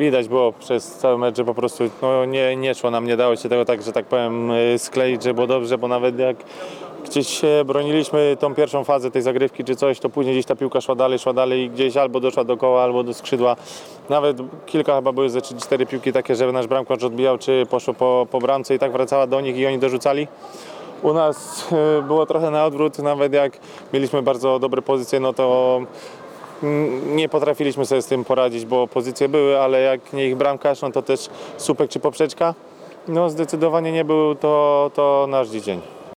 widać było przez cały mecz, że po prostu nie szło nam, nie dało się tego tak, że tak powiem, skleić, że było dobrze, bo nawet jak gdzieś się broniliśmy tą pierwszą fazę tej zagrywki czy coś, to później gdzieś ta piłka szła dalej i gdzieś albo doszła do koła, albo do skrzydła. Nawet kilka chyba były ze 3-4 piłki takie, że nasz bramkarz odbijał, czy poszło po bramce i tak wracała do nich i oni dorzucali. U nas było trochę na odwrót, nawet jak mieliśmy bardzo dobre pozycje, no to nie potrafiliśmy sobie z tym poradzić, bo pozycje były, ale jak nie ich bramkarz, no to też słupek czy poprzeczka. No zdecydowanie nie był to nasz dzień.